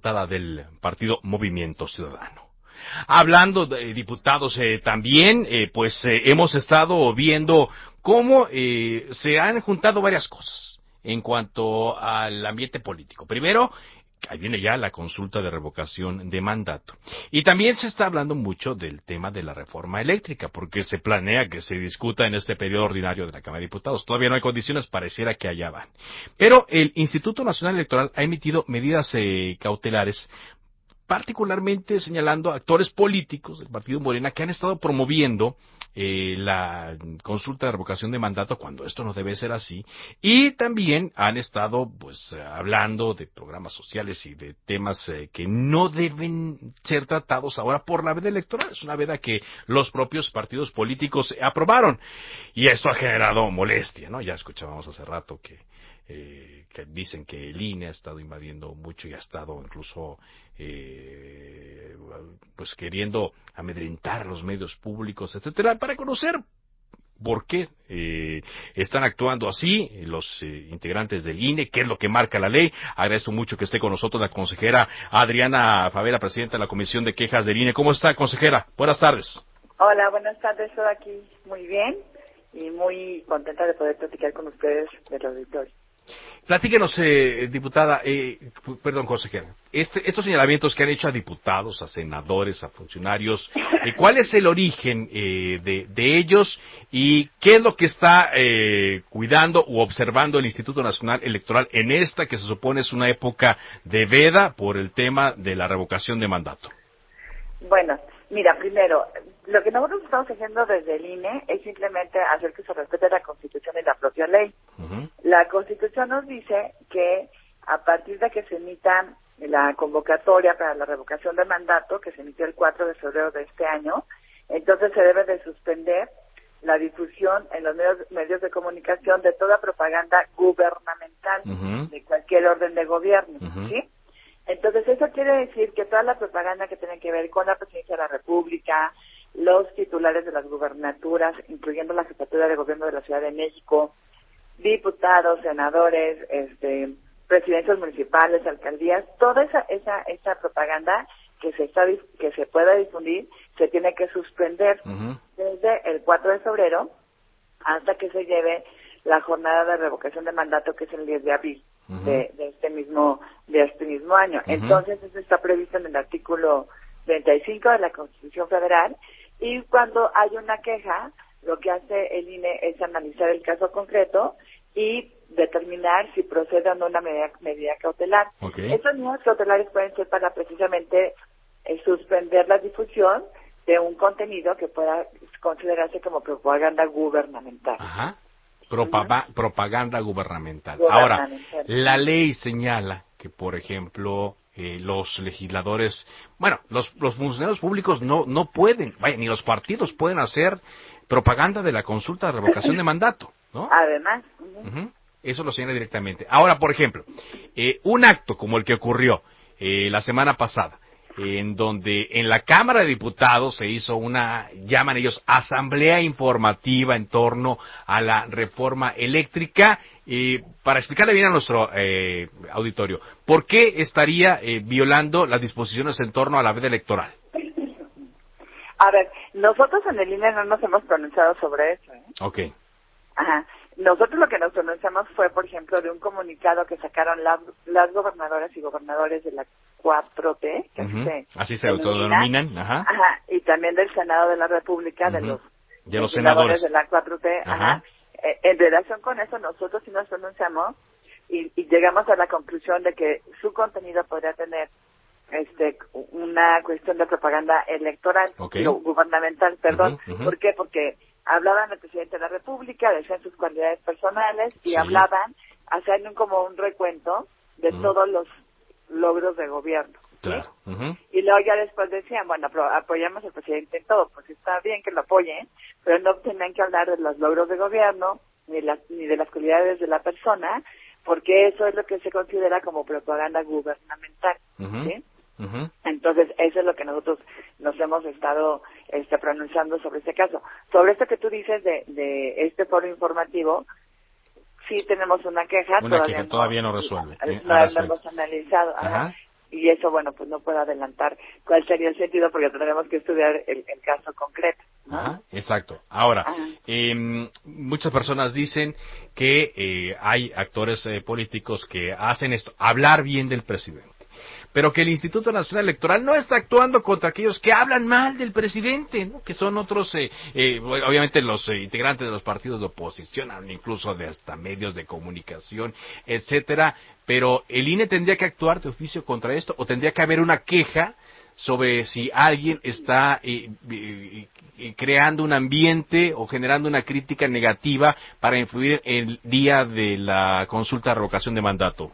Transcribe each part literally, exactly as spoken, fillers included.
diputada del partido Movimiento Ciudadano. Hablando de diputados eh, también, eh, pues eh, hemos estado viendo cómo eh, se han juntado varias cosas en cuanto al ambiente político. Primero, ahí viene ya la consulta de revocación de mandato. Y también se está hablando mucho del tema de la reforma eléctrica, porque se planea que se discuta en este periodo ordinario de la Cámara de Diputados. Todavía no hay condiciones, pareciera que allá van. Pero el Instituto Nacional Electoral ha emitido medidas eh, cautelares, particularmente señalando a actores políticos del partido Morena que han estado promoviendo eh, la consulta de revocación de mandato cuando esto no debe ser así, y también han estado pues hablando de programas sociales y de temas eh, que no deben ser tratados ahora por la veda electoral. Es una veda que los propios partidos políticos aprobaron, y esto ha generado molestia, ¿no? Ya escuchábamos hace rato que Eh, que dicen que el I N E ha estado invadiendo mucho y ha estado incluso eh, pues queriendo amedrentar a los medios públicos, etcétera, para conocer por qué eh, están actuando así los eh, integrantes del I N E, qué es lo que marca la ley. Agradezco mucho que esté con nosotros la consejera Adriana Favela, presidenta de la Comisión de Quejas del I N E. ¿Cómo está, consejera? Buenas tardes. Hola, buenas tardes, estoy aquí muy bien y muy contenta de poder platicar con ustedes del auditorio. Platíquenos, eh, diputada, eh, perdón, consejera, este, estos señalamientos que han hecho a diputados, a senadores, a funcionarios, eh, ¿cuál es el origen eh, de, de ellos y qué es lo que está eh, cuidando u observando el Instituto Nacional Electoral en esta que se supone es una época de veda por el tema de la revocación de mandato? Bueno, mira, primero, lo que nosotros estamos haciendo desde el I N E es simplemente hacer que se respete la Constitución y la propia ley. Uh-huh. La Constitución nos dice que a partir de que se emita la convocatoria para la revocación de mandato, que se emitió el cuatro de febrero de este año, entonces se debe de suspender la difusión en los medios, medios de comunicación de toda propaganda gubernamental, uh-huh, de cualquier orden de gobierno, uh-huh, ¿sí? Entonces, eso quiere decir que toda la propaganda que tiene que ver con la presidencia de la República, los titulares de las gubernaturas, incluyendo la jefatura de gobierno de la Ciudad de México, diputados, senadores, este, presidencias municipales, alcaldías, toda esa esa esa propaganda que se está que se pueda difundir se tiene que suspender, uh-huh, desde el cuatro de febrero hasta que se lleve la jornada de revocación de mandato, que es el diez de abril. Uh-huh. de, de este mismo de este mismo año. Uh-huh. Entonces, eso está previsto en el artículo treinta y cinco de la Constitución Federal, y cuando hay una queja, lo que hace el I N E es analizar el caso concreto y determinar si procede o no una medida, medida cautelar. Okay. Esas medidas cautelares pueden ser para precisamente eh, suspender la difusión de un contenido que pueda considerarse como propaganda gubernamental. Ajá. Propag- propaganda gubernamental. Ahora, la ley señala que, por ejemplo, eh, los legisladores, bueno, los, los funcionarios públicos no no pueden, vaya, ni los partidos pueden hacer propaganda de la consulta de revocación de mandato, ¿no? Además. Uh-huh. Uh-huh. Eso lo señala directamente. Ahora, por ejemplo, eh, un acto como el que ocurrió eh, la semana pasada, en donde en la Cámara de Diputados se hizo una, llaman ellos, asamblea informativa en torno a la reforma eléctrica, eh, para explicarle bien a nuestro eh, auditorio, ¿por qué estaría eh, violando las disposiciones en torno a la veda electoral? A ver, nosotros en el I N E no nos hemos pronunciado sobre eso, ¿eh? Ok. Ajá. Nosotros lo que nos pronunciamos fue, por ejemplo, de un comunicado que sacaron las, las gobernadoras y gobernadores de la cuatro T, que uh-huh, así se, así se autodenominan, ajá. Ajá, y también del Senado de la República, uh-huh, de los, de los senadores de la cuatro T, ajá. ajá. Eh, en relación con eso, nosotros sí nos pronunciamos y, y llegamos a la conclusión de que su contenido podría tener este una cuestión de propaganda electoral, okay, no, gubernamental, perdón. Uh-huh, uh-huh. ¿Por qué? Porque hablaban del presidente de la República, decían sus cualidades personales y sí, hablaban, hacían como un recuento de uh-huh, todos los logros de gobierno. ¿Sí? Claro. Uh-huh. Y luego ya después decían, bueno, apoyamos al presidente en todo, pues está bien que lo apoyen, pero no tenían que hablar de los logros de gobierno, ni, la, ni de las cualidades de la persona, porque eso es lo que se considera como propaganda gubernamental. Uh-huh. ¿Sí? Uh-huh. Entonces, eso es lo que nosotros nos hemos estado este, pronunciando sobre este caso. Sobre esto que tú dices de, de este foro informativo, sí tenemos una queja. Una todavía queja no, todavía no resuelve. No, no hemos analizado. Ajá. Ajá. y eso, bueno, pues no puedo adelantar cuál sería el sentido porque tendremos que estudiar el, el caso concreto, ¿no? Ajá, exacto. Ahora, eh, muchas personas dicen que eh, hay actores eh, políticos que hacen esto, hablar bien del presidente, pero que el Instituto Nacional Electoral no está actuando contra aquellos que hablan mal del presidente, ¿no? Que son otros, eh, eh, obviamente los eh, integrantes de los partidos de oposición, incluso de hasta medios de comunicación, etcétera, pero el I N E tendría que actuar de oficio contra esto, o tendría que haber una queja sobre si alguien está eh, eh, eh, creando un ambiente o generando una crítica negativa para influir el día de la consulta de revocación de mandato.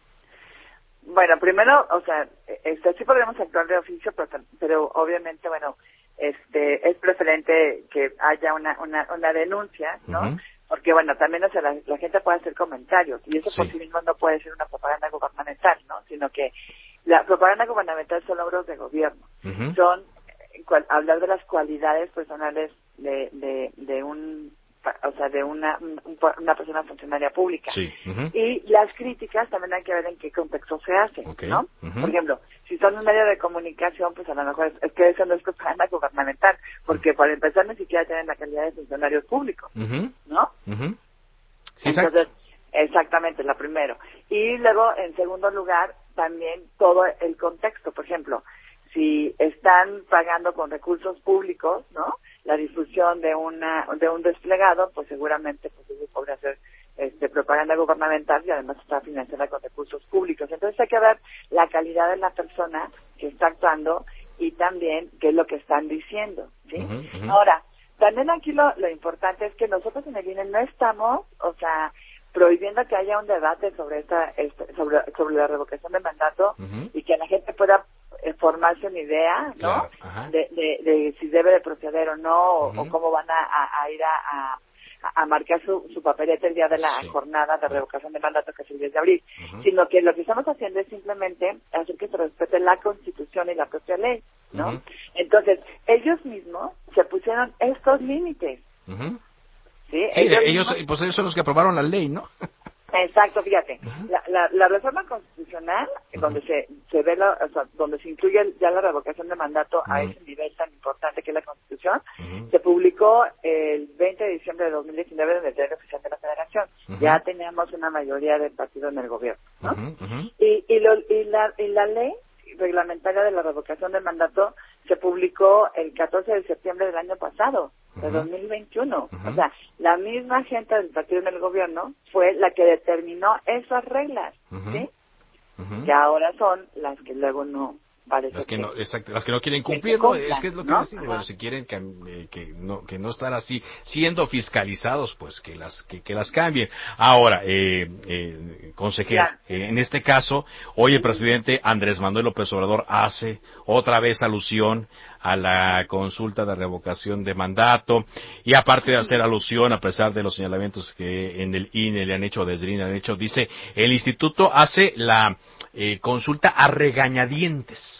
Bueno, primero, o sea, este, sí podemos actuar de oficio, pero, pero obviamente, bueno, este, es preferente que haya una, una, una denuncia, ¿no? Uh-huh. Porque, bueno, también, o sea, la, la gente puede hacer comentarios, y eso sí. por sí mismo no puede ser una propaganda gubernamental, ¿no? Sino que la propaganda gubernamental son logros de gobierno. Uh-huh. Son cual, hablar de las cualidades personales de, de, de un, o sea, de una, un, una persona funcionaria pública. Sí. Uh-huh. Y las críticas también hay que ver en qué contexto se hacen, okay. ¿no? Uh-huh. Por ejemplo, si son un medio de comunicación, pues a lo mejor es, es que eso no es propaganda gubernamental, porque uh-huh. para empezar ni siquiera tienen la calidad de funcionarios públicos, uh-huh. ¿no? Uh-huh. Sí, entonces, exactamente, la primero. Y luego, en segundo lugar, también todo el contexto. Por ejemplo, si están pagando con recursos públicos, ¿no?, la difusión de una de un desplegado, pues seguramente pues eso podría ser este, propaganda gubernamental y además está financiada con recursos públicos. Entonces hay que ver la calidad de la persona que está actuando y también qué es lo que están diciendo, ¿sí? Uh-huh, uh-huh. Ahora, también aquí lo, lo importante es que nosotros en el I N E no estamos, o sea, prohibiendo que haya un debate sobre esta este, sobre sobre la revocación de mandato uh-huh. y que la gente pueda eh, formarse una idea, ¿no? Claro. De, de, de si debe de proceder o no, uh-huh. o, o cómo van a, a, a ir a, a, a marcar su, su papeleta el día de la sí. jornada de revocación de mandato, que es el diez de abril, uh-huh. sino que lo que estamos haciendo es simplemente hacer que se respete la Constitución y la propia ley, ¿no? Uh-huh. Entonces, ellos mismos se pusieron estos límites. Uh-huh. Sí, sí, ellos, ellos, mismos... pues ellos son los que aprobaron la ley, ¿no? Exacto, fíjate, uh-huh. la, la, la reforma constitucional, uh-huh. donde se se ve la, o sea, donde se incluye ya la revocación de mandato uh-huh. a ese nivel tan importante que es la Constitución, uh-huh. se publicó el veinte de diciembre de dos mil diecinueve en el Diario Oficial de la Federación. Uh-huh. Ya teníamos una mayoría del partido en el gobierno, ¿no? Uh-huh. Uh-huh. Y y, lo, y la y la ley reglamentaria de la revocación del mandato se publicó el catorce de septiembre del año pasado, de uh-huh. dos mil veintiuno. Uh-huh. O sea, la misma gente del partido en el gobierno fue la que determinó esas reglas, uh-huh. ¿sí? Uh-huh. Que ahora son las que luego no parece las que, que no, exacto, las que no quieren cumplir, ¿no? Es que es lo que ¿no? decimos, bueno, si quieren que, eh, que no que no estar así siendo fiscalizados, pues que las que, que las cambien. Ahora, eh, eh, consejero, eh, en este caso, hoy el presidente Andrés Manuel López Obrador hace otra vez alusión a la consulta de revocación de mandato, y aparte de hacer alusión, a pesar de los señalamientos que en el I N E le han hecho, desde el I N E le han hecho, dice, el instituto hace la eh, consulta a regañadientes.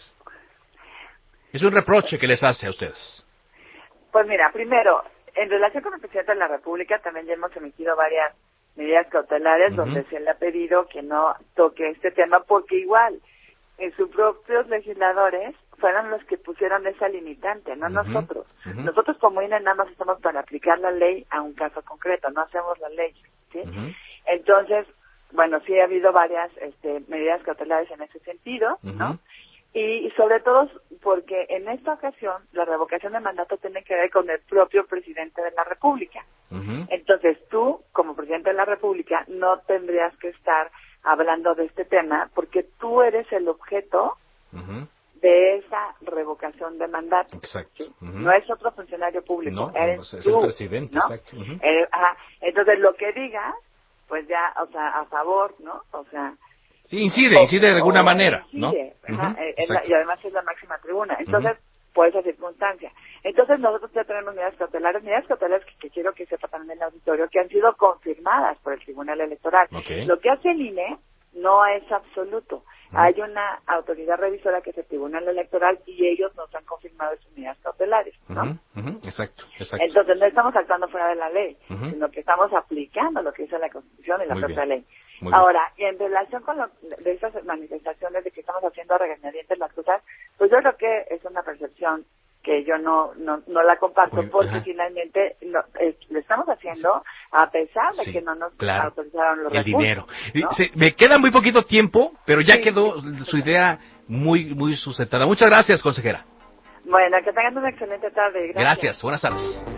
Es un reproche que les hace a ustedes. Pues mira, primero, en relación con el presidente de la República, también ya hemos emitido varias medidas cautelares uh-huh. donde se le ha pedido que no toque este tema, porque igual, en sus propios legisladores fueron los que pusieron esa limitante, no uh-huh. nosotros. Uh-huh. Nosotros como I N E nada más estamos para aplicar la ley a un caso concreto, no hacemos la ley, ¿sí? Uh-huh. Entonces, bueno, sí ha habido varias este, medidas cautelares en ese sentido, uh-huh. ¿no? Y, y sobre todo porque en esta ocasión la revocación de mandato tiene que ver con el propio presidente de la República. Uh-huh. Entonces tú, como presidente de la República, no tendrías que estar hablando de este tema porque tú eres el objeto uh-huh. de esa revocación de mandato. Exacto. Uh-huh. No es otro funcionario público, no, eres no, es tú, el presidente, ¿no? exacto. Uh-huh. Eh, ajá. Entonces lo que digas, pues ya, o sea, a favor, ¿no? O sea... Sí, incide, incide de alguna manera, incide, ¿no? Ajá, Uh-huh, eh, la, y además es la máxima tribuna. Entonces, uh-huh. por esa circunstancia. Entonces, nosotros ya tenemos medidas cautelares, medidas cautelares que, que quiero que sepa también el auditorio, que han sido confirmadas por el Tribunal Electoral. Okay. Lo que hace el I N E no es absoluto. Uh-huh. Hay una autoridad revisora que es el Tribunal Electoral y ellos nos han confirmado sus medidas cautelares, ¿no? Uh-huh, uh-huh, exacto, exacto. Entonces, no estamos actuando fuera de la ley, uh-huh. sino que estamos aplicando lo que dice la Constitución y la Muy propia bien. ley. Ahora, y en relación con lo, de esas manifestaciones de que estamos haciendo regañadientes las cosas, pues yo creo que es una percepción que yo no no, no la comparto, muy, porque ajá. finalmente lo, eh, lo estamos haciendo a pesar de sí, que no nos claro. autorizaron los el recursos, dinero. ¿no? Se, me queda muy poquito tiempo, pero ya sí, quedó sí, su idea muy muy sustentada. Muchas gracias, consejera. Bueno, que tengan una excelente tarde. Gracias. Gracias, buenas tardes.